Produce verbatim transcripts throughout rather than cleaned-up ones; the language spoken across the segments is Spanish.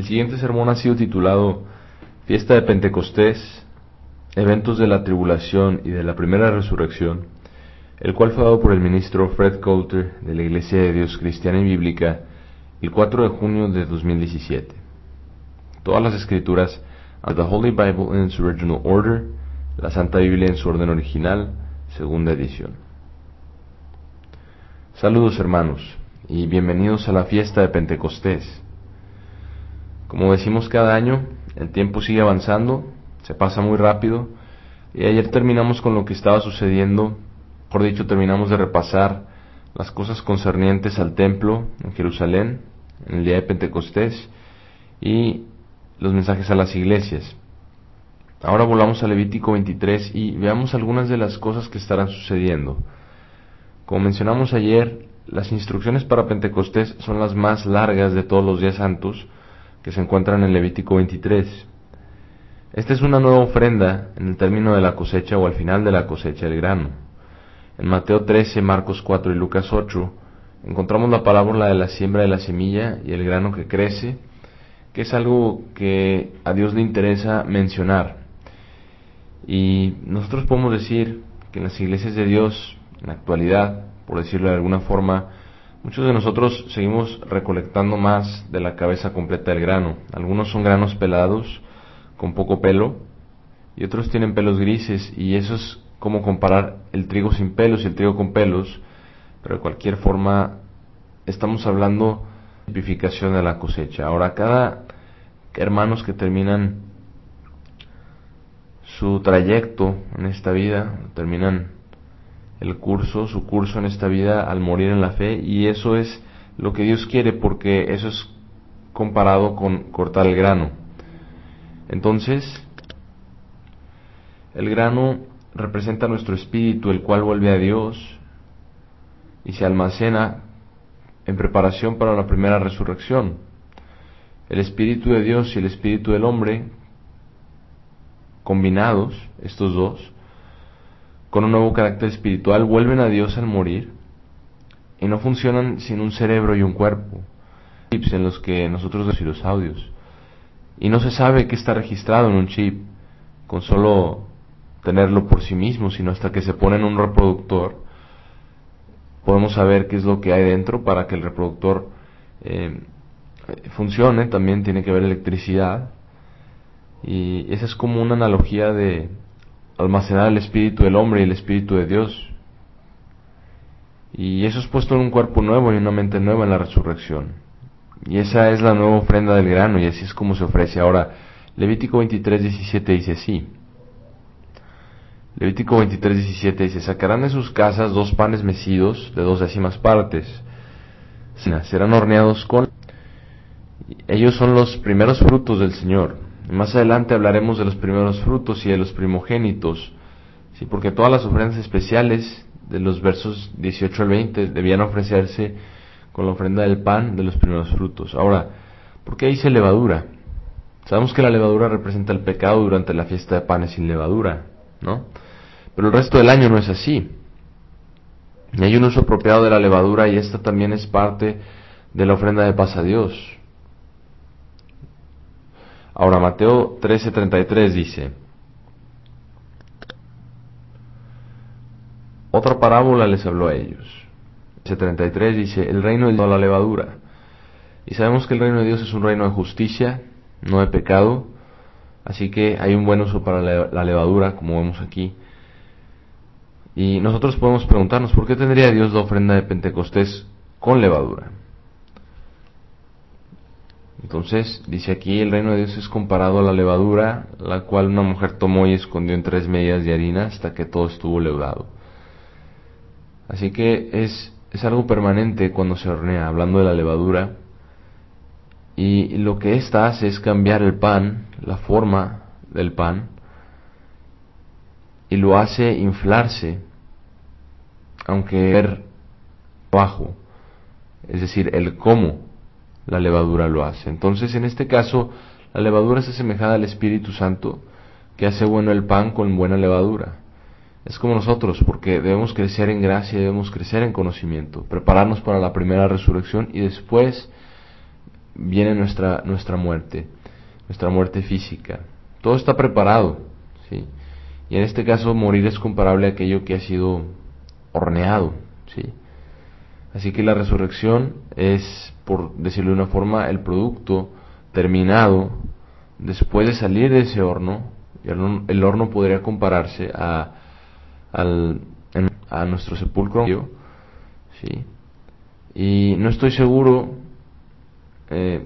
El siguiente sermón ha sido titulado Fiesta de Pentecostés, Eventos de la Tribulación y de la Primera Resurrección, el cual fue dado por el ministro Fred Coulter de la Iglesia de Dios Cristiana y Bíblica el cuatro de junio de dos mil diecisiete. Todas las escrituras, The Holy Bible in its original order, la Santa Biblia en su orden original, segunda edición. Saludos hermanos, y bienvenidos a la fiesta de Pentecostés. Como decimos cada año, el tiempo sigue avanzando, se pasa muy rápido, y ayer terminamos con lo que estaba sucediendo, mejor dicho, terminamos de repasar las cosas concernientes al templo en Jerusalén, en el día de Pentecostés, y los mensajes a las iglesias. Ahora volvamos a Levítico veintitrés y veamos algunas de las cosas que estarán sucediendo. Como mencionamos ayer, las instrucciones para Pentecostés son las más largas de todos los días santos que se encuentran en Levítico veintitrés. Esta es una nueva ofrenda en el término de la cosecha o al final de la cosecha del grano. En Mateo trece, Marcos cuatro y Lucas ocho encontramos la parábola de la siembra de la semilla y el grano que crece, que es algo que a Dios le interesa mencionar. Y nosotros podemos decir que en las iglesias de Dios, en la actualidad, por decirlo de alguna forma, muchos de nosotros seguimos recolectando más de la cabeza completa del grano. Algunos son granos pelados, con poco pelo, y otros tienen pelos grises, y eso es como comparar el trigo sin pelos y el trigo con pelos, pero de cualquier forma estamos hablando de tipificación de la cosecha. Ahora, cada hermanos que terminan su trayecto en esta vida, terminan el curso, su curso en esta vida al morir en la fe, y eso es lo que Dios quiere, porque eso es comparado con cortar el grano. Entonces, el grano representa nuestro espíritu, el cual vuelve a Dios y se almacena en preparación para la primera resurrección. El espíritu de Dios y el espíritu del hombre, combinados, estos dos, con un nuevo carácter espiritual, vuelven a Dios al morir y no funcionan sin un cerebro y un cuerpo, chips en los que nosotros decimos los audios. Y no se sabe qué está registrado en un chip con solo tenerlo por sí mismo, sino hasta que se pone en un reproductor podemos saber qué es lo que hay dentro para que el reproductor eh, funcione. También tiene que haber electricidad, y esa es como una analogía de almacenar el espíritu del hombre y el espíritu de Dios, y eso es puesto en un cuerpo nuevo y una mente nueva en la resurrección, y esa es la nueva ofrenda del grano, y así es como se ofrece. Ahora, Levítico veintitrés diecisiete dice así. Levítico veintitrés diecisiete dice: sacarán de sus casas dos panes mecidos de dos décimas partes, serán horneados con... ellos son los primeros frutos del Señor. Más adelante hablaremos de los primeros frutos y de los primogénitos, sí, porque todas las ofrendas especiales de los versos dieciocho al veinte debían ofrecerse con la ofrenda del pan de los primeros frutos. Ahora, ¿por qué dice levadura? Sabemos que la levadura representa el pecado durante la fiesta de panes sin levadura, ¿no? Pero el resto del año no es así. Y hay un uso apropiado de la levadura, y esta también es parte de la ofrenda de paz a Dios. Ahora, Mateo trece treinta y tres dice: otra parábola les habló a ellos. trece treinta y tres dice: el reino de Dios no la levadura. Y sabemos que el reino de Dios es un reino de justicia, no de pecado, así que hay un buen uso para la levadura, como vemos aquí. Y nosotros podemos preguntarnos, ¿por qué tendría Dios la ofrenda de Pentecostés con levadura? Entonces, dice aquí, el reino de Dios es comparado a la levadura, la cual una mujer tomó y escondió en tres medidas de harina hasta que todo estuvo leudado. Así que es, es algo permanente cuando se hornea, hablando de la levadura. Y lo que ésta hace es cambiar el pan, la forma del pan, y lo hace inflarse, aunque ver bajo, es decir, el cómo la levadura lo hace. Entonces, en este caso, la levadura es asemejada al Espíritu Santo, que hace bueno el pan con buena levadura. Es como nosotros, porque debemos crecer en gracia, debemos crecer en conocimiento, prepararnos para la primera resurrección y después viene nuestra, nuestra muerte, nuestra muerte física. Todo está preparado, ¿sí? Y en este caso morir es comparable a aquello que ha sido horneado, ¿sí? Así que la resurrección es, por decirlo de una forma, el producto terminado después de salir de ese horno. Y el horno, el horno podría compararse a, al, a nuestro sepulcro, ¿sí? Y no estoy seguro, eh,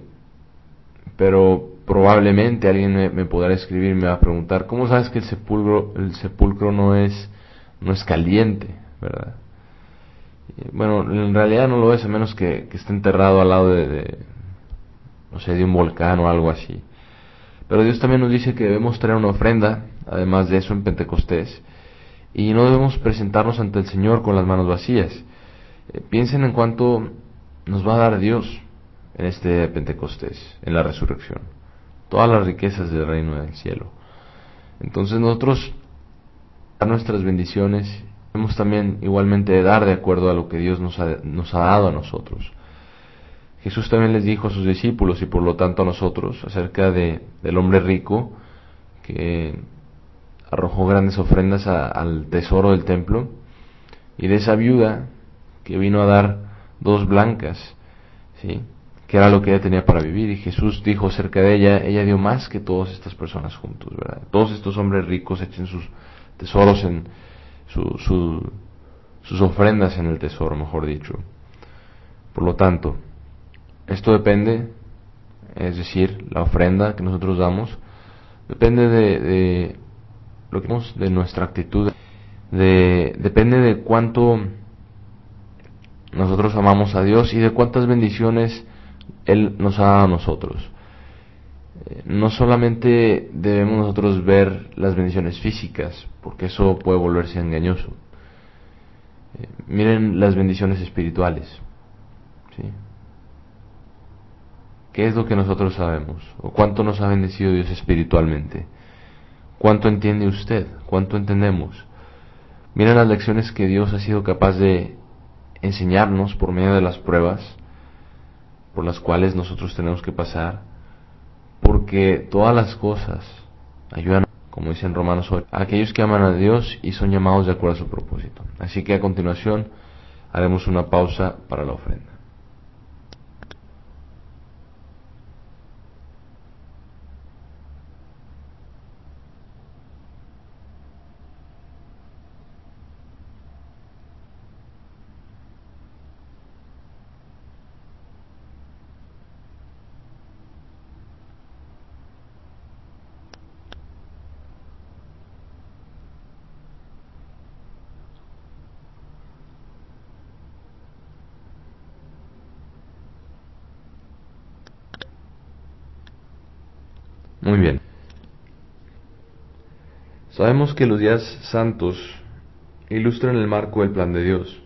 pero probablemente alguien me, me podrá escribir y me va a preguntar: ¿cómo sabes que el sepulcro, el sepulcro no es, no es caliente, verdad? Bueno, en realidad no lo es, a menos que, que esté enterrado al lado de, de, no sé, de un volcán o algo así. Pero Dios también nos dice que debemos traer una ofrenda, además de eso, en Pentecostés, y no debemos presentarnos ante el Señor con las manos vacías. Eh, piensen en cuánto nos va a dar Dios en este Pentecostés, en la resurrección, todas las riquezas del reino del cielo. Entonces nosotros, a nuestras bendiciones, debemos también igualmente dar de acuerdo a lo que Dios nos ha, nos ha dado a nosotros. Jesús también les dijo a sus discípulos, y por lo tanto a nosotros, acerca de, del hombre rico que arrojó grandes ofrendas a, al tesoro del templo, y de esa viuda que vino a dar dos blancas, ¿sí?, que era lo que ella tenía para vivir. Y Jesús dijo acerca de ella: ella dio más que todas estas personas juntos, ¿verdad? Todos estos hombres ricos echen sus tesoros en su, su, sus ofrendas en el tesoro, mejor dicho. Por lo tanto, esto depende, es decir, la ofrenda que nosotros damos depende de, de lo que hemos, de nuestra actitud, de, depende de cuánto nosotros amamos a Dios y de cuántas bendiciones Él nos ha dado a nosotros. Eh, no solamente debemos nosotros ver las bendiciones físicas, porque eso puede volverse engañoso. Eh, miren las bendiciones espirituales, ¿sí? ¿Qué es lo que nosotros sabemos? ¿O cuánto nos ha bendecido Dios espiritualmente? ¿Cuánto entiende usted? ¿Cuánto entendemos? Miren las lecciones que Dios ha sido capaz de enseñarnos por medio de las pruebas por las cuales nosotros tenemos que pasar, porque todas las cosas ayudan, como dice en Romanos ocho, a aquellos que aman a Dios y son llamados de acuerdo a su propósito. Así que a continuación haremos una pausa para la ofrenda. Muy bien. Sabemos que los días santos ilustran el marco del plan de Dios.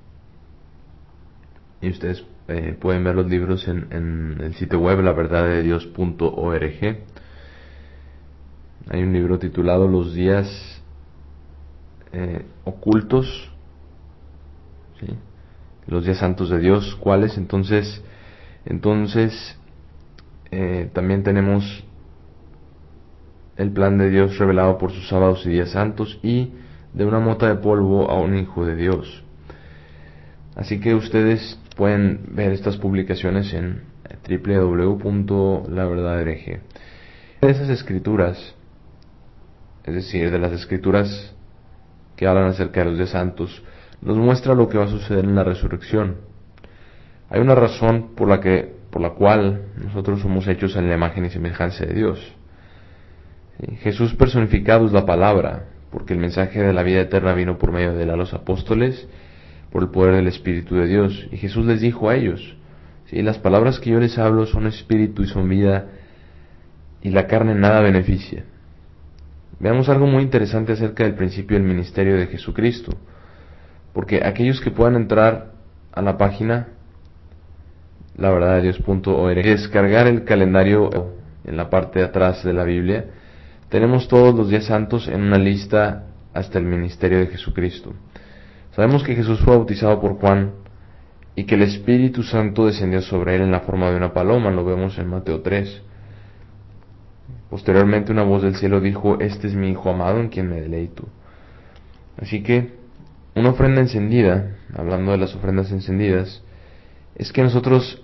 Y ustedes eh, pueden ver los libros en, en el sitio web la verdad de dios punto org. Hay un libro titulado Los días eh, ocultos, ¿sí?, los días santos de Dios. ¿Cuáles? Entonces, entonces eh, también tenemos el plan de Dios revelado por sus sábados y días santos, y de una mota de polvo a un hijo de Dios. Así que ustedes pueden ver estas publicaciones en doble u doble u doble u punto la verdad org. De esas escrituras, es decir, de las escrituras que hablan acerca de los días santos, nos muestra lo que va a suceder en la resurrección. Hay una razón por la que, por la cual nosotros somos hechos en la imagen y semejanza de Dios. ¿Sí? Jesús personificado es la palabra, porque el mensaje de la vida eterna vino por medio de los apóstoles, por el poder del Espíritu de Dios. Y Jesús les dijo a ellos: ¿sí?, las palabras que yo les hablo son espíritu y son vida, y la carne nada beneficia. Veamos algo muy interesante acerca del principio del ministerio de Jesucristo, porque aquellos que puedan entrar a la página la verdad de dios punto org y descargar el calendario en la parte de atrás de la Biblia, tenemos todos los días santos en una lista hasta el ministerio de Jesucristo. Sabemos que Jesús fue bautizado por Juan y que el Espíritu Santo descendió sobre él en la forma de una paloma, lo vemos en Mateo tres. Posteriormente una voz del cielo dijo: este es mi Hijo amado en quien me deleito. Así que una ofrenda encendida, hablando de las ofrendas encendidas, es que nosotros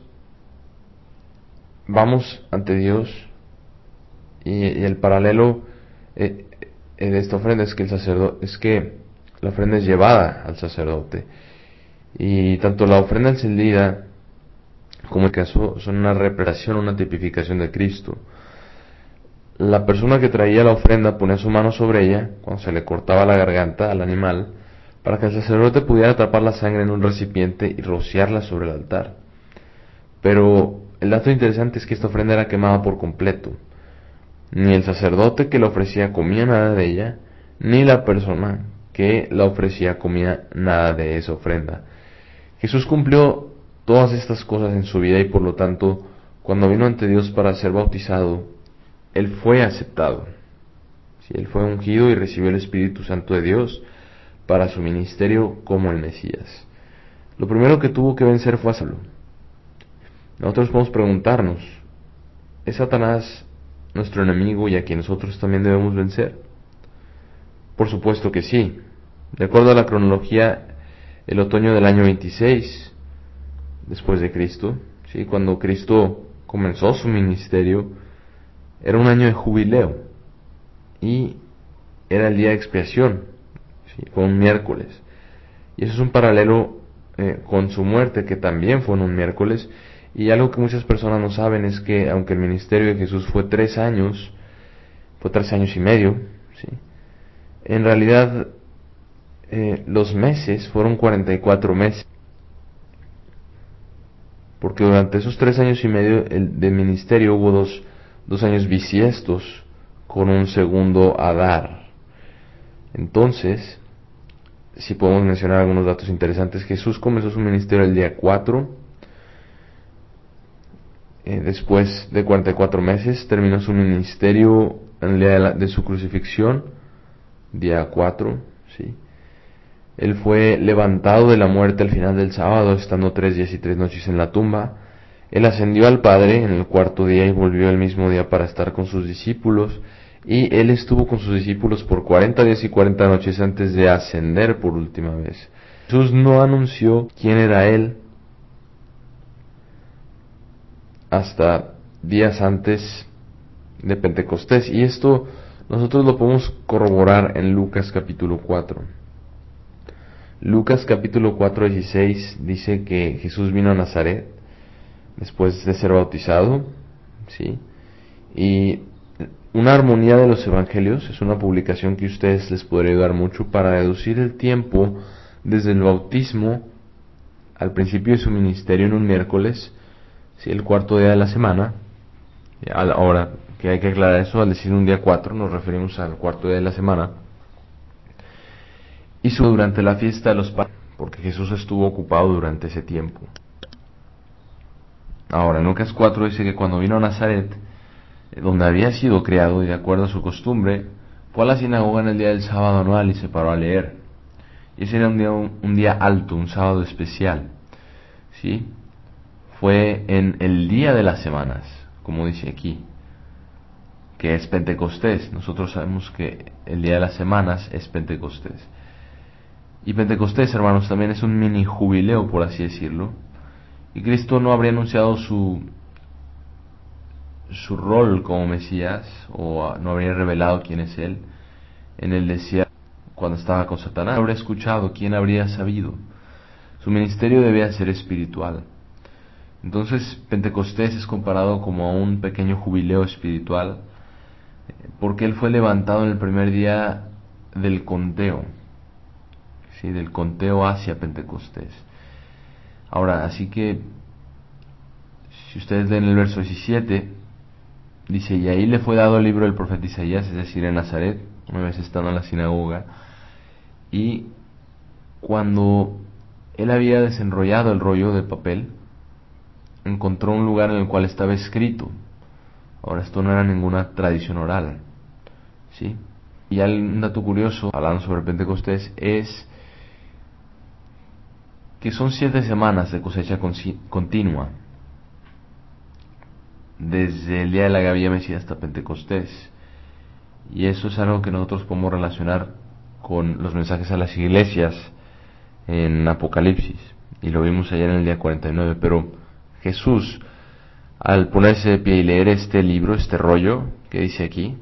vamos ante Dios y, y el paralelo eh, eh, de esta ofrenda es que el sacerdote, es que la ofrenda es llevada al sacerdote, y tanto la ofrenda encendida como el caso son una representación, una tipificación de Cristo. La persona que traía la ofrenda ponía su mano sobre ella cuando se le cortaba la garganta al animal, para que el sacerdote pudiera atrapar la sangre en un recipiente y rociarla sobre el altar. Pero el dato interesante es que esta ofrenda era quemada por completo. Ni el sacerdote que la ofrecía comía nada de ella, ni la persona que la ofrecía comía nada de esa ofrenda. Jesús cumplió todas estas cosas en su vida y por lo tanto, cuando vino ante Dios para ser bautizado, Él fue aceptado. Sí, Él fue ungido y recibió el Espíritu Santo de Dios para su ministerio como el Mesías. Lo primero que tuvo que vencer fue a Saúl. Nosotros podemos preguntarnos, ¿es Satanás nuestro enemigo y a quien nosotros también debemos vencer? Por supuesto que sí. De acuerdo a la cronología, el otoño del año veintiséis después de Cristo, ¿sí? Cuando Cristo comenzó su ministerio, era un año de jubileo y era el día de expiación, ¿sí? Fue un miércoles. Y eso es un paralelo eh, con su muerte, que también fue en un miércoles. Y algo que muchas personas no saben es que aunque el ministerio de Jesús fue tres años, fue tres años y medio, ¿sí? En realidad eh, los meses fueron cuarenta y cuatro meses, porque durante esos tres años y medio el, de ministerio hubo dos, dos años bisiestos con un segundo Adar. Entonces, si podemos mencionar algunos datos interesantes, Jesús comenzó su ministerio el día cuatro, eh, después de cuarenta y cuatro meses terminó su ministerio en el día de, la, de su crucifixión, día cuatro, ¿sí? Él fue levantado de la muerte al final del sábado, estando tres días y tres noches en la tumba. Él ascendió al Padre en el cuarto día y volvió el mismo día para estar con sus discípulos. Y Él estuvo con sus discípulos por cuarenta días y cuarenta noches antes de ascender por última vez. Jesús no anunció quién era Él hasta días antes de Pentecostés. Y esto nosotros lo podemos corroborar en Lucas capítulo cuatro. Lucas capítulo cuatro, dieciséis dice que Jesús vino a Nazaret después de ser bautizado, ¿sí? Y una armonía de los evangelios es una publicación que a ustedes les podría ayudar mucho para deducir el tiempo desde el bautismo al principio de su ministerio en un miércoles, ¿sí? El cuarto día de la semana. Ahora que hay que aclarar eso, al decir un día cuatro nos referimos al cuarto día de la semana. Y su durante la fiesta de los panes, porque Jesús estuvo ocupado durante ese tiempo. Ahora, en Lucas cuatro dice que cuando vino a Nazaret, donde había sido criado y de acuerdo a su costumbre, fue a la sinagoga en el día del sábado anual y se paró a leer. Y ese era un día, un, un día alto, un sábado especial, ¿sí? Fue en el día de las semanas, como dice aquí, que es Pentecostés. Nosotros sabemos que el día de las semanas es Pentecostés. Y Pentecostés, hermanos, también es un mini jubileo, por así decirlo. Y Cristo no habría anunciado su su rol como Mesías, o no habría revelado quién es Él en el desierto cuando estaba con Satanás. No habría escuchado, quién habría sabido. Su ministerio debía ser espiritual. Entonces Pentecostés es comparado como a un pequeño jubileo espiritual, porque Él fue levantado en el primer día del conteo, ¿sí? Del conteo hacia Pentecostés. Ahora, así que si ustedes leen el verso diecisiete, dice: y ahí le fue dado el libro del profeta Isaías, es decir, en Nazaret, una vez estando en la sinagoga, y cuando él había desenrollado el rollo de papel, encontró un lugar en el cual estaba escrito. Ahora, esto no era ninguna tradición oral, ¿sí? Y un dato curioso, hablando sobre Pentecostés, es que son siete semanas de cosecha continua, desde el día de la Gavilla Mesía hasta Pentecostés. Y eso es algo que nosotros podemos relacionar con los mensajes a las iglesias en Apocalipsis, y lo vimos ayer en el día cuarenta y nueve. Pero Jesús, al ponerse de pie y leer este libro, este rollo que dice aquí,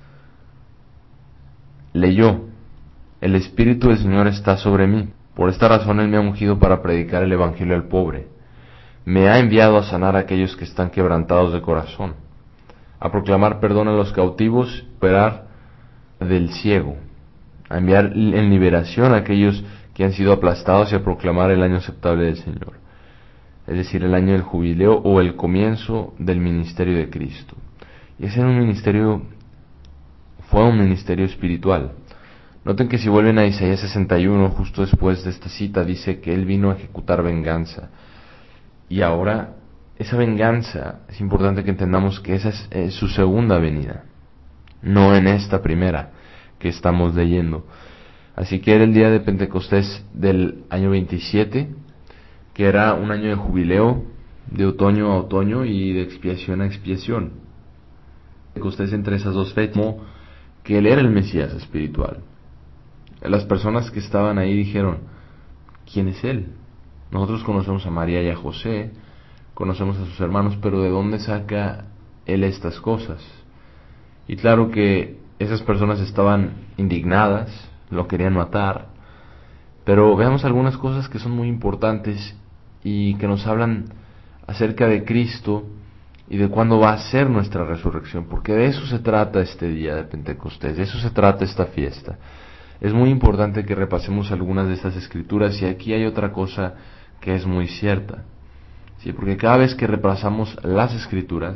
leyó: el Espíritu del Señor está sobre mí, por esta razón Él me ha ungido para predicar el Evangelio al pobre, me ha enviado a sanar a aquellos que están quebrantados de corazón, a proclamar perdón a los cautivos, operar del ciego, a enviar en liberación a aquellos que han sido aplastados y a proclamar el año aceptable del Señor, es decir, el año del jubileo o el comienzo del ministerio de Cristo. Y ese era un ministerio, fue un ministerio espiritual. Noten que si vuelven a Isaías sesenta y uno, justo después de esta cita, dice que Él vino a ejecutar venganza. Y ahora, esa venganza, es importante que entendamos que esa es eh, su segunda venida, no en esta primera que estamos leyendo. Así que era el día de Pentecostés del año veintisiete, que era un año de jubileo, de otoño a otoño y de expiación a expiación. Pentecostés, entre esas dos fechas, como que Él era el Mesías espiritual. Las personas que estaban ahí dijeron: ¿quién es Él? Nosotros conocemos a María y a José, conocemos a sus hermanos, pero ¿de dónde saca Él estas cosas? Y claro que esas personas estaban indignadas, lo querían matar. Pero veamos algunas cosas que son muy importantes y que nos hablan acerca de Cristo y de cuándo va a ser nuestra resurrección, porque de eso se trata este día de Pentecostés, de eso se trata esta fiesta. Es muy importante que repasemos algunas de estas escrituras, y aquí hay otra cosa que es muy cierta, ¿sí? Porque cada vez que repasamos las escrituras,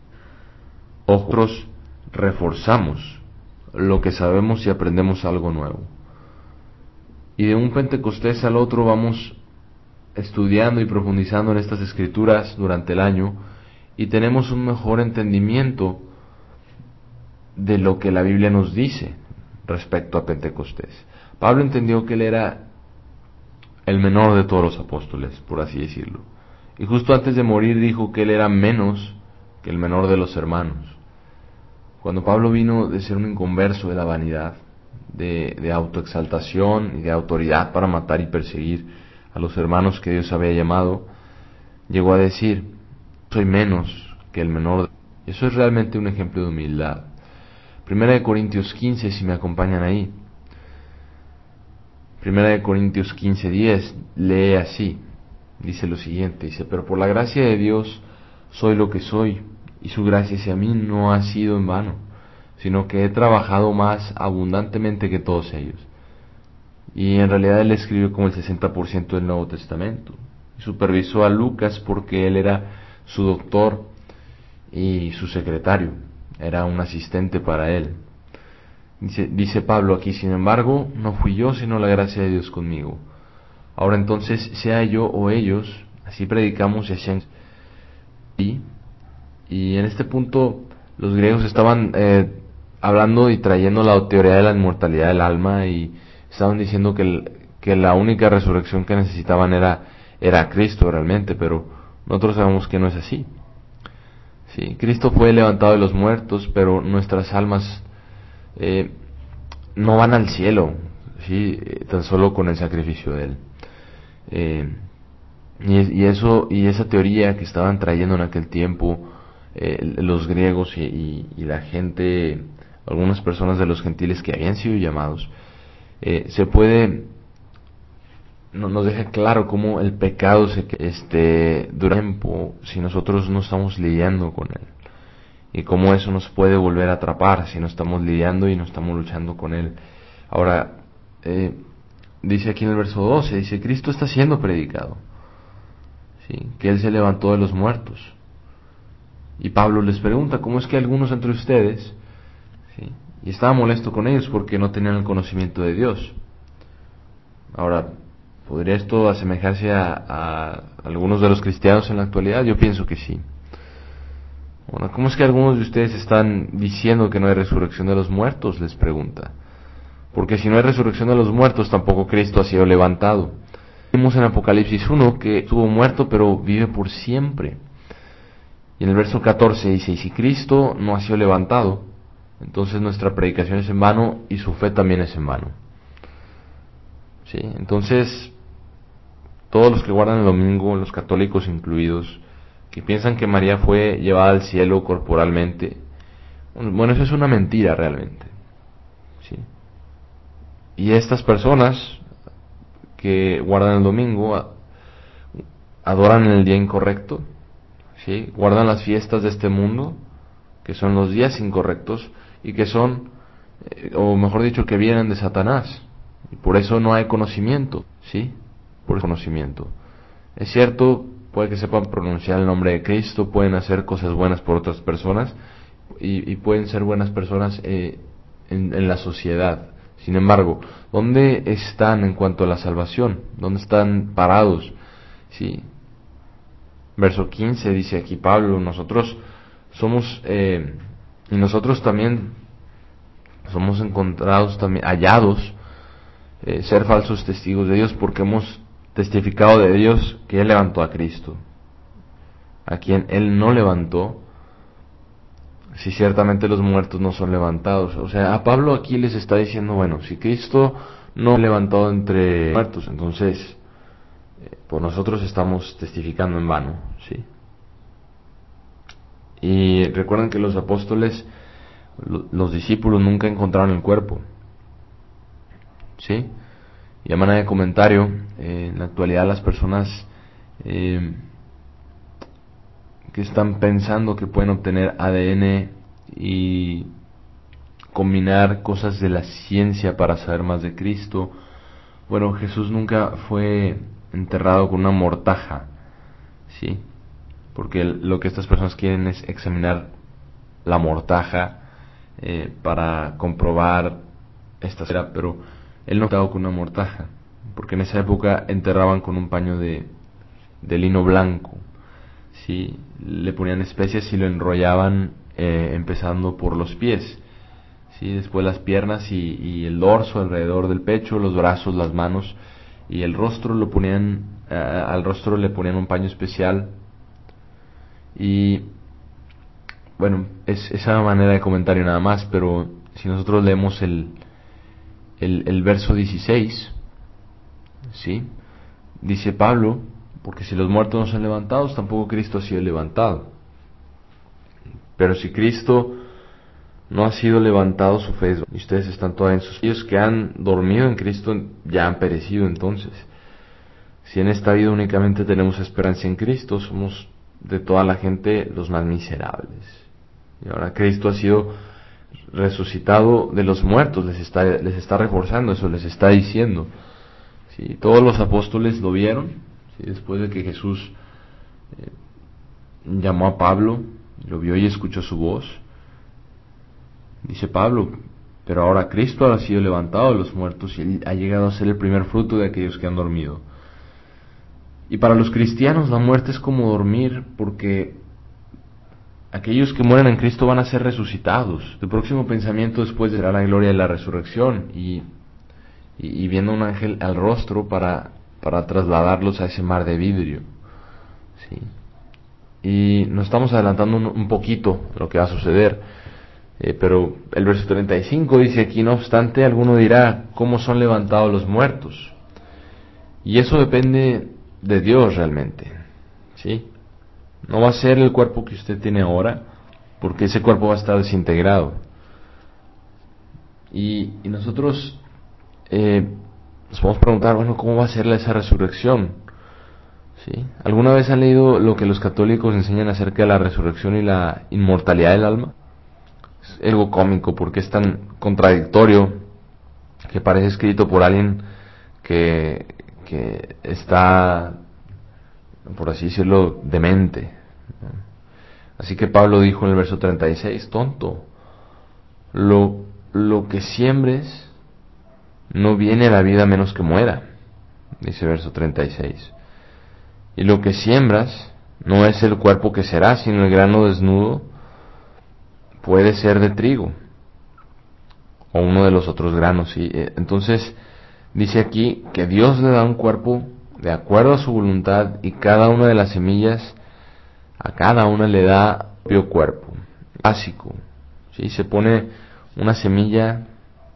nosotros reforzamos lo que sabemos y aprendemos algo nuevo. Y de un Pentecostés al otro vamos estudiando y profundizando en estas escrituras durante el año, y tenemos un mejor entendimiento de lo que la Biblia nos dice respecto a Pentecostés. Pablo entendió que él era el menor de todos los apóstoles, por así decirlo, y justo antes de morir dijo que él era menos que el menor de los hermanos. Cuando Pablo vino de ser un inconverso de la vanidad, de, de autoexaltación y de autoridad para matar y perseguir a los hermanos que Dios había llamado, llegó a decir: soy menos que el menor. Eso es realmente un ejemplo de humildad. Primera de Corintios quince, si me acompañan ahí. Primera de Corintios quince, diez, lee así, dice lo siguiente, dice: pero por la gracia de Dios soy lo que soy, y su gracia hacia mí no ha sido en vano, sino que he trabajado más abundantemente que todos ellos. Y en realidad él escribió como el sesenta por ciento del Nuevo Testamento. Supervisó a Lucas porque él era su doctor y su secretario, era un asistente para él. Dice, dice Pablo aquí: sin embargo, no fui yo, sino la gracia de Dios conmigo. Ahora entonces, sea yo o ellos, así predicamos y hacemos. Y, y en este punto, los griegos estaban eh, hablando y trayendo la teoría de la inmortalidad del alma, y estaban diciendo que, el, que la única resurrección que necesitaban era, era Cristo realmente, pero nosotros sabemos que no es así. Sí, Cristo fue levantado de los muertos, pero nuestras almas eh, no van al cielo, ¿sí? Tan solo con el sacrificio de Él. Eh, y, y eso y esa teoría que estaban trayendo en aquel tiempo eh, los griegos y, y, y la gente, algunas personas de los gentiles que habían sido llamados, eh, se puede no, nos deja claro cómo el pecado se este dura tiempo si nosotros no estamos lidiando con él, y cómo eso nos puede volver a atrapar si no estamos lidiando y no estamos luchando con él. Ahora eh, dice aquí en el verso doce, dice: Cristo está siendo predicado, ¿sí? Que Él se levantó de los muertos. Y Pablo les pregunta: ¿cómo es que algunos entre ustedes, ¿sí? Y estaba molesto con ellos porque no tenían el conocimiento de Dios. Ahora, ¿podría esto asemejarse a, a algunos de los cristianos en la actualidad? Yo pienso que sí. Bueno, ¿cómo es que algunos de ustedes están diciendo que no hay resurrección de los muertos?, les pregunta. Porque si no hay resurrección de los muertos, tampoco Cristo ha sido levantado. Vimos en Apocalipsis uno que estuvo muerto pero vive por siempre. Y en el verso catorce dice, y si Cristo no ha sido levantado, entonces nuestra predicación es en vano y su fe también es en vano. ¿Sí? Entonces, todos los que guardan el domingo, los católicos incluidos, que piensan que María fue llevada al cielo corporalmente, bueno, eso es una mentira realmente. ¿Sí? Y estas personas que guardan el domingo adoran en el día incorrecto, ¿sí? Guardan las fiestas de este mundo, que son los días incorrectos, y que son, eh, o mejor dicho, que vienen de Satanás. Y por eso no hay conocimiento, ¿sí? Por conocimiento. Es cierto, puede que sepan pronunciar el nombre de Cristo, pueden hacer cosas buenas por otras personas, y, y pueden ser buenas personas eh, en, en la sociedad. Sin embargo, ¿dónde están en cuanto a la salvación? ¿Dónde están parados? ¿Sí? Verso quince dice aquí Pablo, nosotros somos, eh, y nosotros también somos encontrados, también hallados, eh, ser falsos testigos de Dios, porque hemos testificado de Dios que Él levantó a Cristo, a quien Él no levantó, si ciertamente los muertos no son levantados. O sea, a Pablo aquí les está diciendo, bueno, si Cristo no levantó entre muertos, entonces eh, pues nosotros estamos testificando en vano, ¿sí? Y recuerden que los apóstoles, los discípulos nunca encontraron el cuerpo, ¿sí? Y a manera de comentario, eh, en la actualidad las personas eh, que están pensando que pueden obtener A D N y combinar cosas de la ciencia para saber más de Cristo, bueno, Jesús nunca fue enterrado con una mortaja, ¿sí? Porque lo que estas personas quieren es examinar la mortaja eh, para comprobar esta cera, pero él no estaba con una mortaja, porque en esa época enterraban con un paño de, de lino blanco, ¿sí? Le ponían especias y lo enrollaban eh, empezando por los pies, ¿sí? Después las piernas y, y el dorso alrededor del pecho, los brazos, las manos y el rostro lo ponían, eh, al rostro le ponían un paño especial. Y bueno, es esa manera de comentario nada más, pero si nosotros leemos el, el, el verso dieciséis, ¿sí? Dice Pablo, porque si los muertos no son levantados, tampoco Cristo ha sido levantado. Pero si Cristo no ha sido levantado, su fe es, y ustedes están todavía en sus... Ellos que han dormido en Cristo ya han perecido entonces. Si en esta vida únicamente tenemos esperanza en Cristo, somos de toda la gente los más miserables. Y ahora Cristo ha sido resucitado de los muertos, les está, les está reforzando eso, les está diciendo. ¿Sí? Todos los apóstoles lo vieron, ¿sí? Después de que Jesús eh, llamó a Pablo, lo vio y escuchó su voz. Dice Pablo, pero ahora Cristo ha sido levantado de los muertos y él ha llegado a ser el primer fruto de aquellos que han dormido. Y para los cristianos la muerte es como dormir, porque aquellos que mueren en Cristo van a ser resucitados. El próximo pensamiento después será la gloria de la resurrección y, y, y viendo un ángel al rostro para, para trasladarlos a ese mar de vidrio. ¿Sí? Y nos estamos adelantando un, un poquito de lo que va a suceder, eh, pero el verso treinta y cinco dice aquí, no obstante, alguno dirá, ¿cómo son levantados los muertos? Y eso depende de Dios realmente, ¿sí? No va a ser el cuerpo que usted tiene ahora, porque ese cuerpo va a estar desintegrado. Y, y nosotros eh, nos podemos preguntar, bueno, ¿cómo va a ser esa resurrección? ¿Sí? ¿Alguna vez han leído lo que los católicos enseñan acerca de la resurrección y la inmortalidad del alma? Es algo cómico porque es tan contradictorio que parece escrito por alguien que, que está, por así decirlo, demente. Así que Pablo dijo en el verso treinta y seis, tonto, lo, lo que siembres no viene a la vida menos que muera, dice el verso treinta y seis. Y lo que siembras no es el cuerpo que será, sino el grano desnudo puede ser de trigo o uno de los otros granos. ¿Sí? Entonces dice aquí que Dios le da un cuerpo de acuerdo a su voluntad, y cada una de las semillas a cada una le da propio cuerpo básico. ¿Sí? Se pone una semilla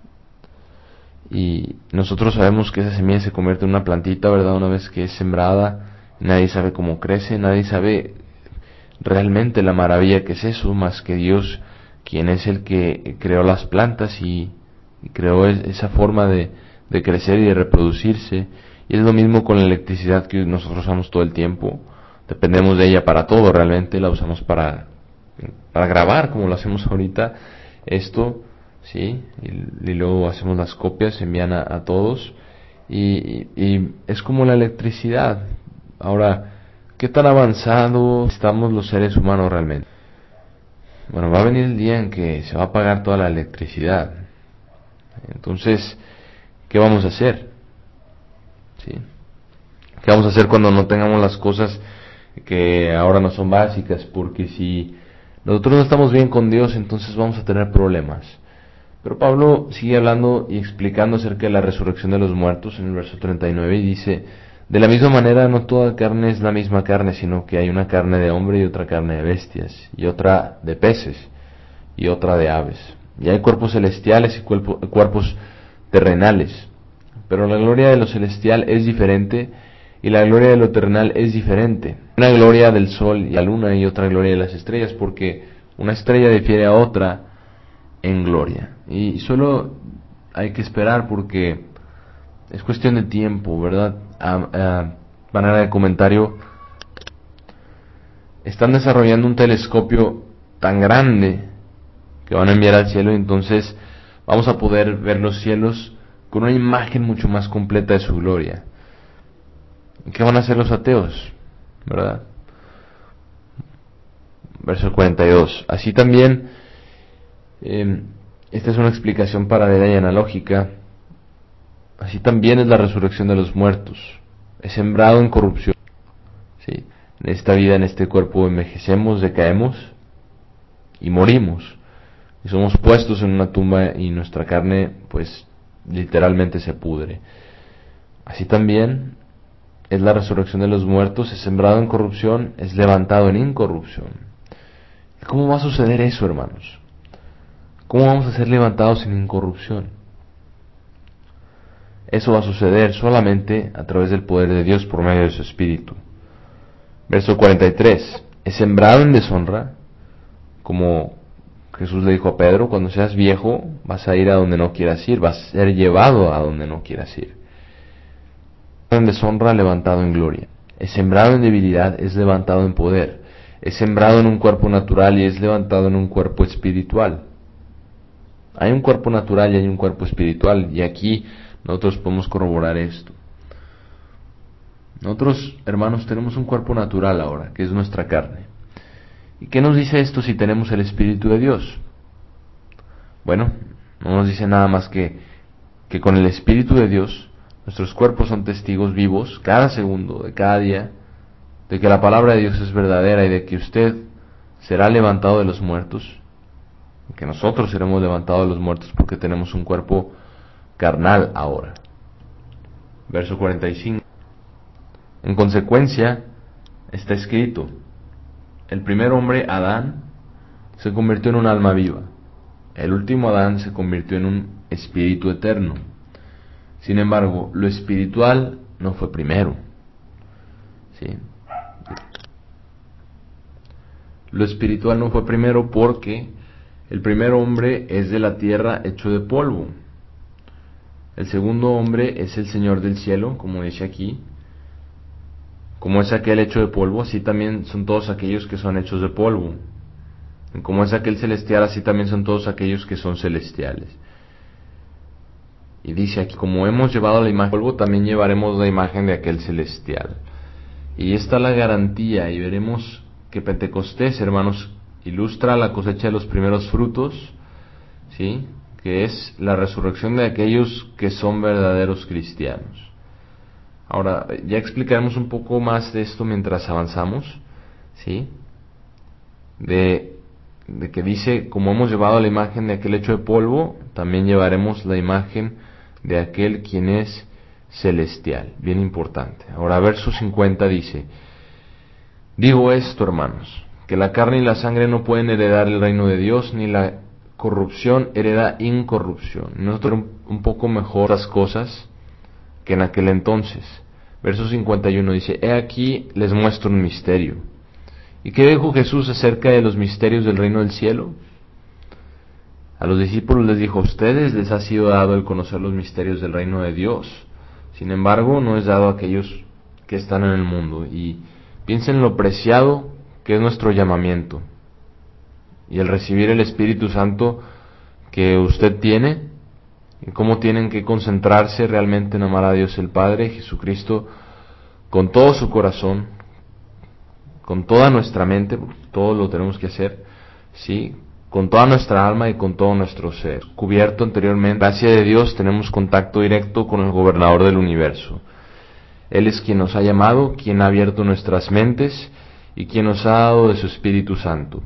y nosotros sabemos que esa semilla se convierte en una plantita, ¿verdad? Una vez que es sembrada, nadie sabe cómo crece, nadie sabe realmente la maravilla que es eso, más que Dios, quien es el que creó las plantas y, y creó es, esa forma de, de crecer y de reproducirse. Y es lo mismo con la electricidad que nosotros usamos todo el tiempo. Dependemos de ella para todo, realmente la usamos para, para grabar, como lo hacemos ahorita, esto, ¿sí? Y, y luego hacemos las copias, se envían a, a todos, y, y, y es como la electricidad. Ahora, ¿qué tan avanzado estamos los seres humanos realmente? Bueno, va a venir el día en que se va a apagar toda la electricidad. Entonces, ¿qué vamos a hacer? ¿Sí? ¿Qué vamos a hacer cuando no tengamos las cosas que ahora no son básicas? Porque si nosotros no estamos bien con Dios, entonces vamos a tener problemas. Pero Pablo sigue hablando y explicando acerca de la resurrección de los muertos en el verso treinta y nueve y dice: de la misma manera, no toda carne es la misma carne, sino que hay una carne de hombre y otra carne de bestias, y otra de peces, y otra de aves. Y hay cuerpos celestiales y cuerpo, cuerpos terrenales. Pero la gloria de lo celestial es diferente, y la gloria de lo terrenal es diferente. Una gloria del sol y la luna, y otra gloria de las estrellas, porque una estrella difiere a otra en gloria. Y solo hay que esperar, porque es cuestión de tiempo, ¿verdad? A, a manera de comentario, están desarrollando un telescopio tan grande que van a enviar al cielo, y entonces vamos a poder ver los cielos con una imagen mucho más completa de su gloria. ¿Qué van a hacer los ateos? ¿Verdad? Verso cuarenta y dos. Así también, eh, esta es una explicación paralela y analógica. Así también es la resurrección de los muertos. Es sembrado en corrupción. ¿Sí? En esta vida, en este cuerpo, envejecemos, decaemos y morimos. Y somos puestos en una tumba y nuestra carne, pues, literalmente se pudre. Así también es la resurrección de los muertos. Es sembrado en corrupción, es levantado en incorrupción. ¿Cómo va a suceder eso, hermanos? ¿Cómo vamos a ser levantados en incorrupción? Eso va a suceder solamente a través del poder de Dios por medio de su Espíritu. Verso cuarenta y tres. Es sembrado en deshonra, como Jesús le dijo a Pedro: cuando seas viejo vas a ir a donde no quieras ir, vas a ser llevado a donde no quieras ir. En deshonra, levantado en gloria. Es sembrado en debilidad, es levantado en poder. Es sembrado en un cuerpo natural y es levantado en un cuerpo espiritual. Hay un cuerpo natural y hay un cuerpo espiritual, y aquí nosotros podemos corroborar esto. Nosotros, hermanos, tenemos un cuerpo natural ahora, que es nuestra carne. ¿Y qué nos dice esto si tenemos el Espíritu de Dios? Bueno, no nos dice nada más que que con el Espíritu de Dios nuestros cuerpos son testigos vivos cada segundo de cada día de que la palabra de Dios es verdadera y de que usted será levantado de los muertos, que nosotros seremos levantados de los muertos porque tenemos un cuerpo carnal ahora. Verso cuarenta y cinco. En consecuencia, está escrito: el primer hombre, Adán, se convirtió en un alma viva. El último Adán se convirtió en un espíritu eterno. Sin embargo, lo espiritual no fue primero. ¿Sí? Lo espiritual no fue primero porque el primer hombre es de la tierra, hecho de polvo. El segundo hombre es el Señor del cielo, como dice aquí. Como es aquel hecho de polvo, así también son todos aquellos que son hechos de polvo. Como es aquel celestial, así también son todos aquellos que son celestiales. Y dice aquí: como hemos llevado la imagen del polvo, también llevaremos la imagen de aquel celestial. Y esta es la garantía, y veremos que Pentecostés, hermanos, ilustra la cosecha de los primeros frutos, ¿sí? Que es la resurrección de aquellos que son verdaderos cristianos. Ahora, ya explicaremos un poco más de esto mientras avanzamos, ¿sí? De, de que dice: como hemos llevado la imagen de aquel hecho de polvo, también llevaremos la imagen de aquel quien es celestial. Bien importante. Ahora, verso cincuenta dice: digo esto, hermanos, que la carne y la sangre no pueden heredar el reino de Dios, ni la corrupción hereda incorrupción. Nosotros un poco mejor las cosas que en aquel entonces. Verso cincuenta y uno dice: he aquí les muestro un misterio. ¿Y qué dijo Jesús acerca de los misterios del reino del cielo? A los discípulos les dijo: a ustedes les ha sido dado el conocer los misterios del reino de Dios. Sin embargo, no es dado a aquellos que están en el mundo. Y piensen en lo preciado que es nuestro llamamiento y el recibir el Espíritu Santo que usted tiene, y cómo tienen que concentrarse realmente en amar a Dios el Padre y Jesucristo con todo su corazón, con toda nuestra mente, porque todo lo tenemos que hacer, sí, con toda nuestra alma y con todo nuestro ser. Cubierto anteriormente, gracias a Dios, tenemos contacto directo con el gobernador del universo. Él es quien nos ha llamado, quien ha abierto nuestras mentes y quien nos ha dado de su Espíritu Santo.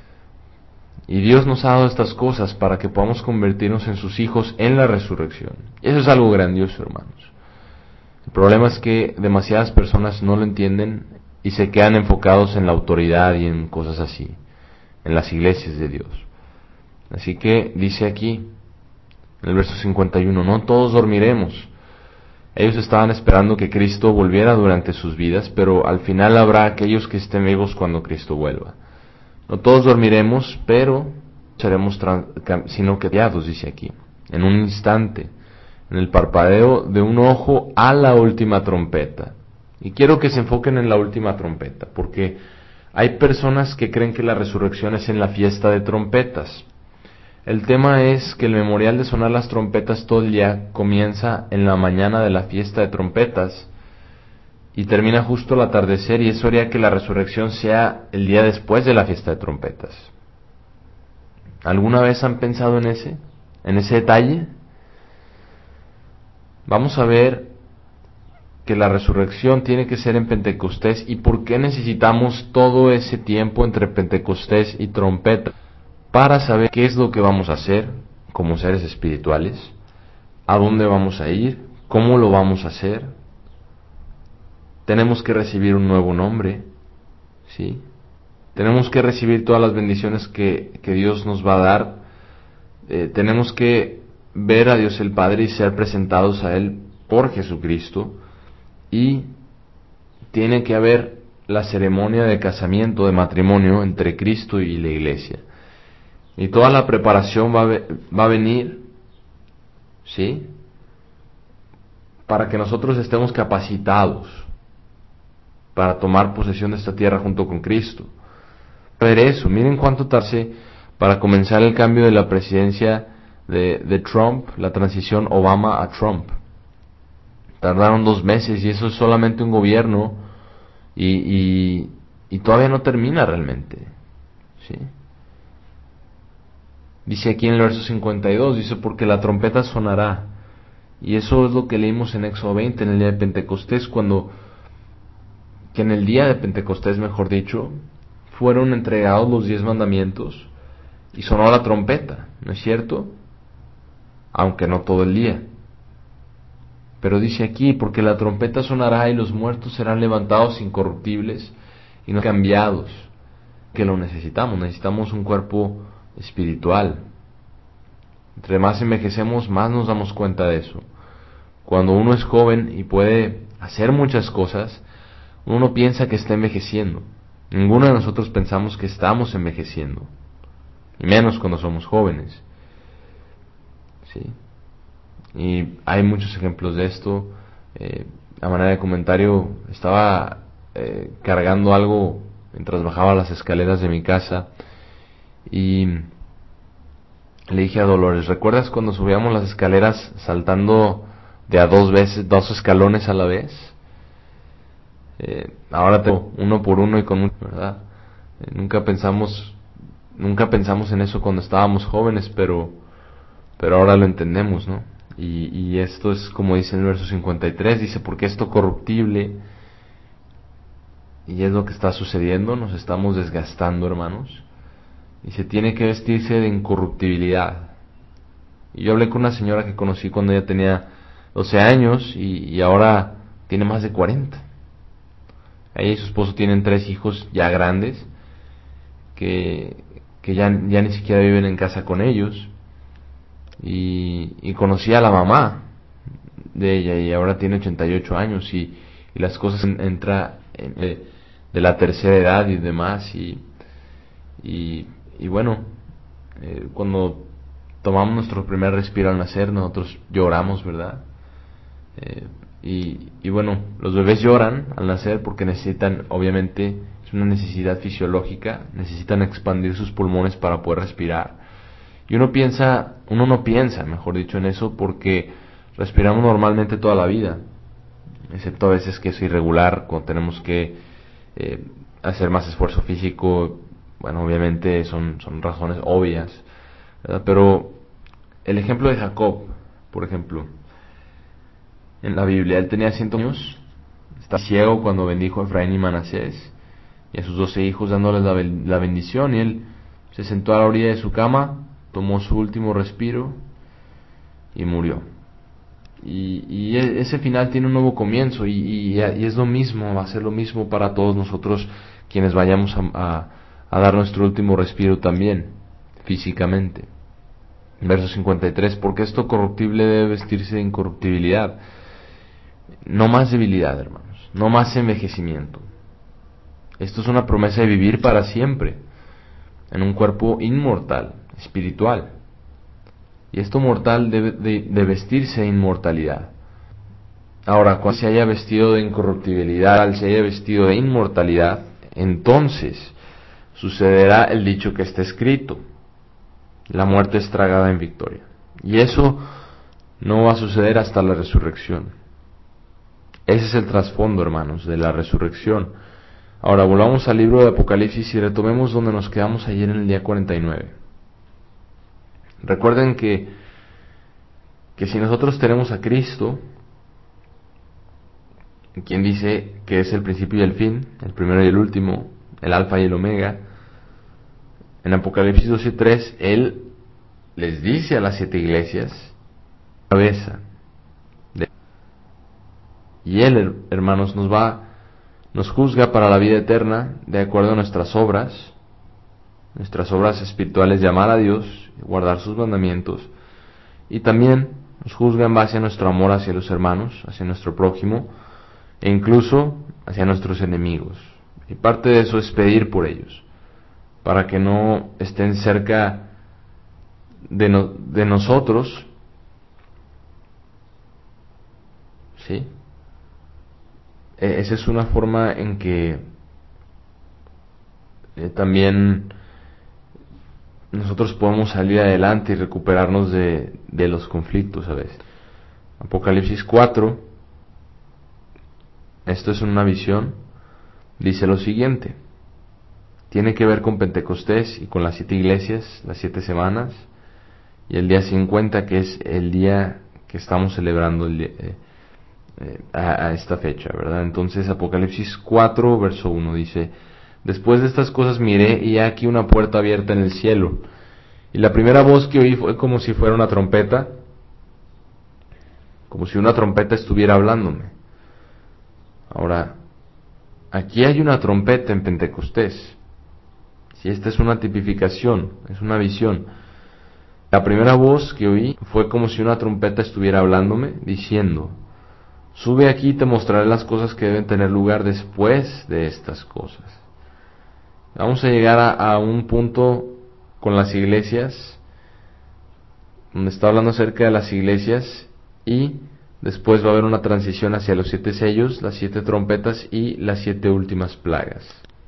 Y Dios nos ha dado estas cosas para que podamos convertirnos en sus hijos en la resurrección. Eso es algo grandioso, hermanos. El problema es que demasiadas personas no lo entienden y se quedan enfocados en la autoridad y en cosas así, en las iglesias de Dios. Así que dice aquí, en el verso cincuenta y uno, no todos dormiremos. Ellos estaban esperando que Cristo volviera durante sus vidas, pero al final habrá aquellos que estén vivos cuando Cristo vuelva. No todos dormiremos, pero seremos sino que cambiados, dice aquí, en un instante, en el parpadeo de un ojo, a la última trompeta. Y quiero que se enfoquen en la última trompeta, porque hay personas que creen que la resurrección es en la fiesta de trompetas. El tema es que el memorial de sonar las trompetas todo el día comienza en la mañana de la fiesta de trompetas y termina justo al atardecer, y eso haría que la resurrección sea el día después de la fiesta de trompetas. ¿Alguna vez han pensado en ese, en ese detalle? Vamos a ver que la resurrección tiene que ser en Pentecostés. ¿Y por qué necesitamos todo ese tiempo entre Pentecostés y trompeta? Para saber qué es lo que vamos a hacer como seres espirituales, a dónde vamos a ir, cómo lo vamos a hacer. Tenemos que recibir un nuevo nombre, ¿sí? Tenemos que recibir todas las bendiciones que, que Dios nos va a dar. Eh, tenemos que ver a Dios el Padre y ser presentados a Él por Jesucristo. Y tiene que haber la ceremonia de casamiento, de matrimonio entre Cristo y la iglesia. Y toda la preparación va a, va a venir, ¿sí?, para que nosotros estemos capacitados para tomar posesión de esta tierra junto con Cristo. Ver eso, miren cuánto tarde para comenzar el cambio de la presidencia de, de Trump, la transición Obama a Trump. Tardaron dos meses y eso es solamente un gobierno y, y, y todavía no termina realmente, ¿sí? Dice aquí en el verso cincuenta y dos, dice, porque la trompeta sonará. Y eso es lo que leímos en Éxodo veinte, en el día de Pentecostés, cuando, que en el día de Pentecostés, mejor dicho, fueron entregados los diez mandamientos y sonó la trompeta, ¿no es cierto? Aunque no todo el día. Pero dice aquí, porque la trompeta sonará y los muertos serán levantados incorruptibles y no cambiados, que lo necesitamos, necesitamos un cuerpo espiritual. Entre más envejecemos, más nos damos cuenta de eso. Cuando uno es joven y puede hacer muchas cosas, uno piensa que está envejeciendo. Ninguno de nosotros pensamos que estamos envejeciendo, y menos cuando somos jóvenes, ¿sí? Y hay muchos ejemplos de esto. Eh, a manera de comentario, estaba eh, cargando algo mientras bajaba las escaleras de mi casa y le dije a Dolores, ¿recuerdas cuando subíamos las escaleras saltando de a dos veces, dos escalones a la vez? Eh, ahora tengo uno por uno y con un, ¿verdad? Eh, nunca pensamos, nunca pensamos en eso cuando estábamos jóvenes, pero, pero ahora lo entendemos, ¿no? Y, y esto es como dice en el verso cincuenta y tres, dice, porque esto corruptible, y es lo que está sucediendo, nos estamos desgastando, hermanos, y se tiene que vestirse de incorruptibilidad. Y yo hablé con una señora que conocí cuando ella tenía doce años y, y ahora tiene más de cuarenta. Ella y su esposo tienen tres hijos ya grandes que, que ya, ya ni siquiera viven en casa con ellos. Y, y conocí a la mamá de ella y ahora tiene ochenta y ocho años y, y las cosas entra en, de, de la tercera edad y demás y, y, y bueno, eh, cuando tomamos nuestro primer respiro al nacer nosotros lloramos, ¿verdad? Eh, y, y bueno, los bebés lloran al nacer porque necesitan, obviamente, es una necesidad fisiológica, necesitan expandir sus pulmones para poder respirar. Y uno piensa, uno no piensa, mejor dicho, en eso porque respiramos normalmente toda la vida, excepto a veces que es irregular, cuando tenemos que eh, hacer más esfuerzo físico. Bueno, obviamente son, son razones obvias, ¿verdad? Pero el ejemplo de Jacob, por ejemplo, en la Biblia, él tenía cien años, estaba ciego cuando bendijo a Efraín y Manasés y a sus doce hijos dándoles la, la bendición, y él se sentó a la orilla de su cama, tomó su último respiro y murió. Y, y ese final tiene un nuevo comienzo y, y, y es lo mismo, va a ser lo mismo para todos nosotros quienes vayamos a, a, a dar nuestro último respiro también, físicamente. Verso cincuenta y tres, porque esto corruptible debe vestirse de incorruptibilidad. No más debilidad, hermanos, no más envejecimiento. Esto es una promesa de vivir para siempre, en un cuerpo inmortal, espiritual. Y esto mortal debe de, de vestirse de inmortalidad. Ahora, cuando se haya vestido de incorruptibilidad, se haya vestido de inmortalidad, entonces sucederá el dicho que está escrito: la muerte es tragada en victoria. Y eso no va a suceder hasta la resurrección. Ese es el trasfondo, hermanos, de la resurrección. Ahora volvamos al libro de Apocalipsis y retomemos donde nos quedamos ayer en el día cuarenta y nueve. Recuerden que, que si nosotros tenemos a Cristo, quien dice que es el principio y el fin, el primero y el último, el alfa y el omega, en Apocalipsis doce tres, Él les dice a las siete iglesias, cabeza, de... y Él, hermanos, nos va, nos juzga para la vida eterna, de acuerdo a nuestras obras, nuestras obras espirituales de amar a Dios, guardar sus mandamientos, y también nos juzga en base a nuestro amor hacia los hermanos, hacia nuestro prójimo, e incluso hacia nuestros enemigos. Y parte de eso es pedir por ellos, para que no estén cerca de, no, de nosotros, ¿sí? E- esa es una forma en que eh, también nosotros podemos salir adelante y recuperarnos de, de los conflictos a veces. Apocalipsis cuatro, esto es una visión, dice lo siguiente. Tiene que ver con Pentecostés y con las siete iglesias, las siete semanas, y el día cincuenta, que es el día que estamos celebrando el día, eh, eh, a, a esta fecha, ¿verdad? Entonces Apocalipsis cuatro, verso uno dice: después de estas cosas miré, y he aquí una puerta abierta en el cielo, y la primera voz que oí fue como si fuera una trompeta, como si una trompeta estuviera hablándome. Ahora, aquí hay una trompeta en Pentecostés. Si esta es una tipificación, es una visión. La primera voz que oí fue como si una trompeta estuviera hablándome, diciendo: sube aquí y te mostraré las cosas que deben tener lugar después de estas cosas. Vamos a llegar a, a un punto con las iglesias, donde está hablando acerca de las iglesias, y después va a haber una transición hacia los siete sellos, las siete trompetas y las siete últimas plagas.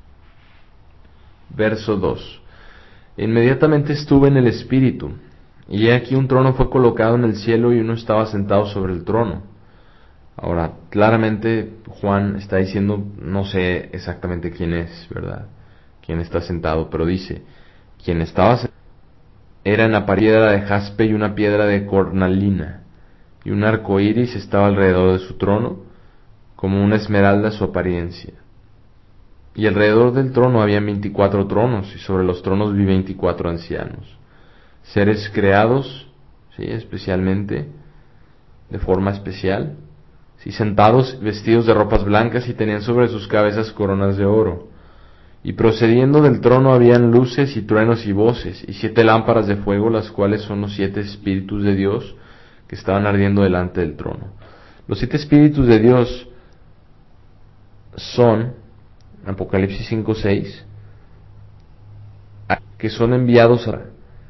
Verso dos. Inmediatamente estuve en el Espíritu, y he aquí un trono fue colocado en el cielo y uno estaba sentado sobre el trono. Ahora, claramente Juan está diciendo, no sé exactamente quién es, ¿verdad? Quién está sentado, pero dice, quien estaba sentado era en la piedra de jaspe y una piedra de cornalina, y un arco iris estaba alrededor de su trono, como una esmeralda su apariencia. Y alrededor del trono había veinticuatro tronos, y sobre los tronos vi veinticuatro ancianos, seres creados, sí, especialmente, de forma especial, ¿sí? Sentados, vestidos de ropas blancas, y tenían sobre sus cabezas coronas de oro. Y procediendo del trono habían luces y truenos y voces, y siete lámparas de fuego, las cuales son los siete espíritus de Dios que estaban ardiendo delante del trono. Los siete espíritus de Dios son, Apocalipsis cinco seis, que son enviados a...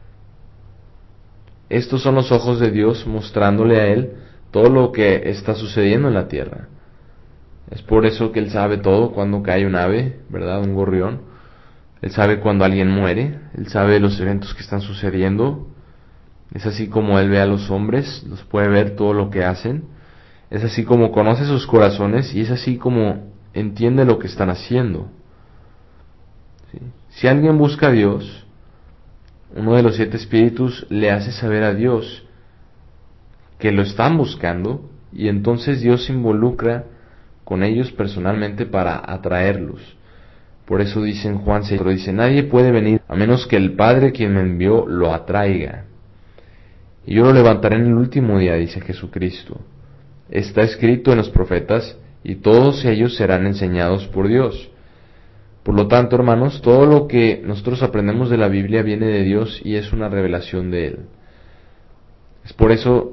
Estos son los ojos de Dios mostrándole a Él todo lo que está sucediendo en la tierra. Es por eso que Él sabe todo, cuando cae un ave, ¿verdad? Un gorrión. Él sabe cuando alguien muere. Él sabe los eventos que están sucediendo. Es así como Él ve a los hombres, los puede ver todo lo que hacen. Es así como conoce sus corazones, y es así como entiende lo que están haciendo. ¿Sí? Si alguien busca a Dios, uno de los siete espíritus le hace saber a Dios que lo están buscando, y entonces Dios se involucra con ellos personalmente para atraerlos. Por eso dice en Juan seis, dice, nadie puede venir a menos que el Padre quien me envió lo atraiga. Y yo lo levantaré en el último día, dice Jesucristo. Está escrito en los profetas, y todos ellos serán enseñados por Dios. Por lo tanto, hermanos, todo lo que nosotros aprendemos de la Biblia viene de Dios y es una revelación de Él. Es por eso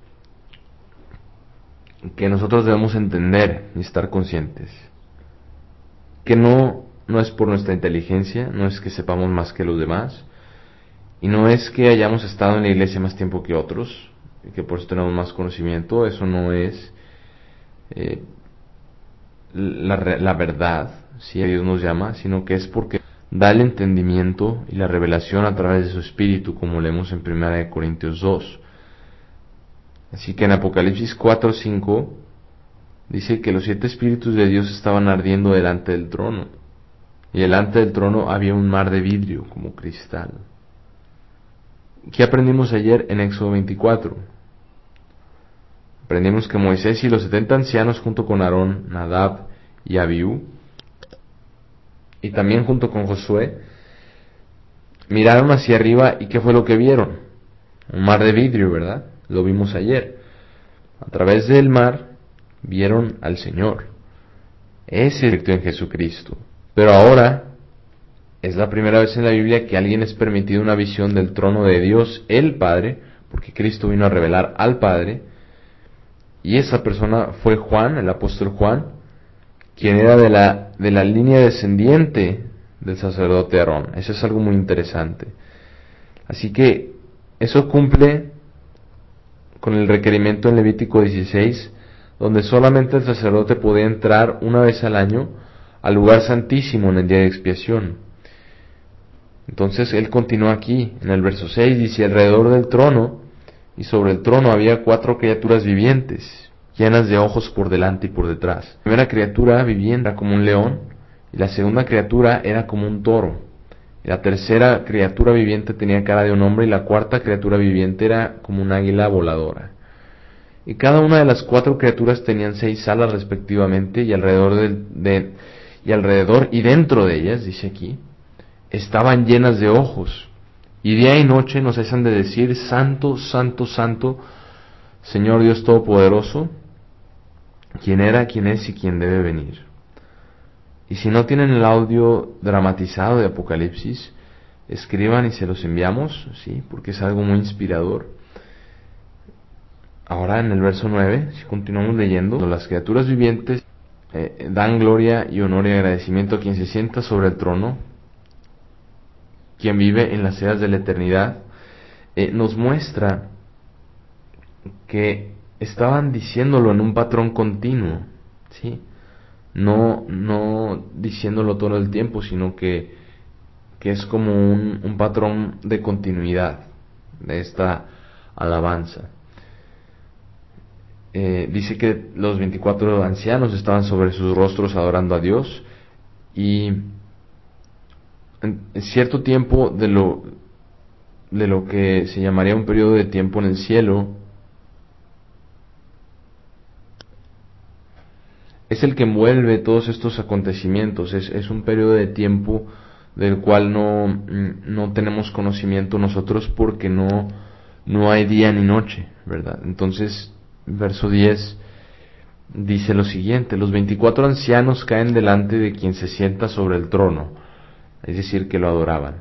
que nosotros debemos entender y estar conscientes que no, no es por nuestra inteligencia, no es que sepamos más que los demás, y no es que hayamos estado en la iglesia más tiempo que otros, y que por eso tenemos más conocimiento. Eso no es eh, la, la verdad, si Dios nos llama, sino que es porque da el entendimiento y la revelación a través de su Espíritu, como leemos en primera de Corintios dos. Así que en Apocalipsis cuatro cinco dice que los siete espíritus de Dios estaban ardiendo delante del trono, y delante del trono había un mar de vidrio como cristal. ¿Qué aprendimos ayer en Éxodo veinticuatro? Aprendimos que Moisés y los setenta ancianos, junto con Aarón, Nadab y Abiú, y también junto con Josué, miraron hacia arriba, y ¿qué fue lo que vieron? Un mar de vidrio, ¿verdad? Lo vimos ayer. A través del mar vieron al Señor. Ese se convirtió en Jesucristo. Pero ahora es la primera vez en la Biblia que a alguien es permitido una visión del trono de Dios, el Padre, porque Cristo vino a revelar al Padre, y esa persona fue Juan, el apóstol Juan, quien era de la, de la línea descendiente del sacerdote Aarón. Eso es algo muy interesante. Así que eso cumple con el requerimiento en Levítico dieciséis, donde solamente el sacerdote podía entrar una vez al año al lugar santísimo en el día de expiación. Entonces él continúa aquí, en el verso seis, dice, alrededor del trono y sobre el trono había cuatro criaturas vivientes, llenas de ojos por delante y por detrás. La primera criatura viviente era como un león, y la segunda criatura era como un toro. Y la tercera criatura viviente tenía cara de un hombre, y la cuarta criatura viviente era como un águila voladora. Y cada una de las cuatro criaturas tenían seis alas respectivamente, y alrededor del, de, y alrededor y dentro de ellas, dice aquí, estaban llenas de ojos, y día y noche no cesan de decir, Santo, Santo, Santo, Señor Dios Todopoderoso, quién era, quién es y quién debe venir. Y si no tienen el audio dramatizado de Apocalipsis, escriban y se los enviamos, sí, porque es algo muy inspirador. Ahora en el verso nueve, si continuamos leyendo, las criaturas vivientes eh, dan gloria y honor y agradecimiento a quien se sienta sobre el trono, quien vive en las eras de la eternidad. Eh, nos muestra que estaban diciéndolo en un patrón continuo, ¿sí? No, no diciéndolo todo el tiempo, sino que, que es como un, un patrón de continuidad de esta alabanza. Eh, dice que los veinticuatro ancianos estaban sobre sus rostros adorando a Dios, y en cierto tiempo de lo, de lo que se llamaría un periodo de tiempo en el cielo, es el que envuelve todos estos acontecimientos. Es, es un periodo de tiempo del cual no, no tenemos conocimiento nosotros, porque no, no hay día ni noche, ¿verdad? Entonces verso diez, dice lo siguiente: los veinticuatro ancianos caen delante de quien se sienta sobre el trono, es decir, que lo adoraban,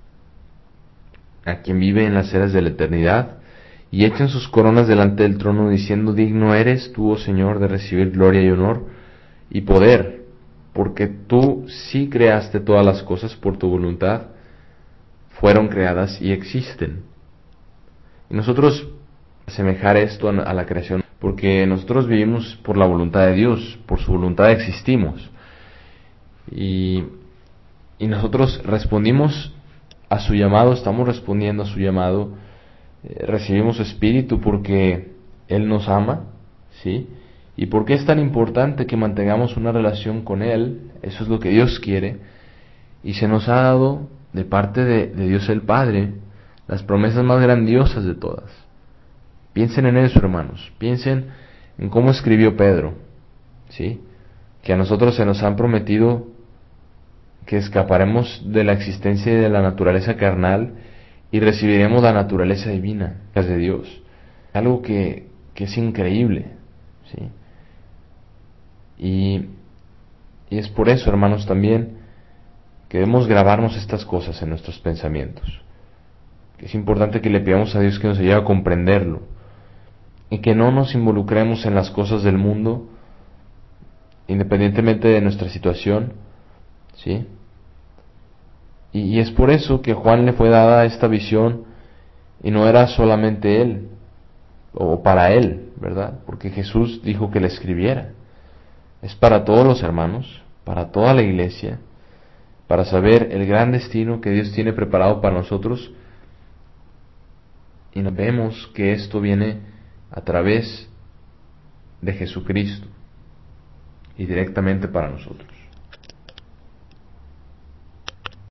a quien vive en las eras de la eternidad, y echan sus coronas delante del trono, diciendo: digno eres tú, oh Señor, de recibir gloria y honor y poder, porque tú sí creaste todas las cosas, por tu voluntad fueron creadas y existen. Y nosotros asemejar esto a la creación, porque nosotros vivimos por la voluntad de Dios, por su voluntad existimos, y, y nosotros respondimos a su llamado, estamos respondiendo a su llamado, eh, recibimos su espíritu porque Él nos ama, ¿sí? ¿Y por qué es tan importante que mantengamos una relación con Él? Eso es lo que Dios quiere, y se nos ha dado de parte de, de Dios el Padre las promesas más grandiosas de todas. Piensen en eso, hermanos, piensen en cómo escribió Pedro, ¿sí? Que a nosotros se nos han prometido que escaparemos de la existencia y de la naturaleza carnal y recibiremos la naturaleza divina de Dios. Algo que, que es increíble, ¿sí? Y, y es por eso, hermanos, también que debemos grabarnos estas cosas en nuestros pensamientos. Que es importante que le pidamos a Dios que nos ayude a comprenderlo y que no nos involucremos en las cosas del mundo, independientemente de nuestra situación, ¿sí? Y, y es por eso que a Juan le fue dada esta visión, y no era solamente él, o para él, ¿verdad? Porque Jesús dijo que la escribiera. Es para todos los hermanos, para toda la iglesia, para saber el gran destino que Dios tiene preparado para nosotros, y vemos que esto viene a través de Jesucristo y directamente para nosotros.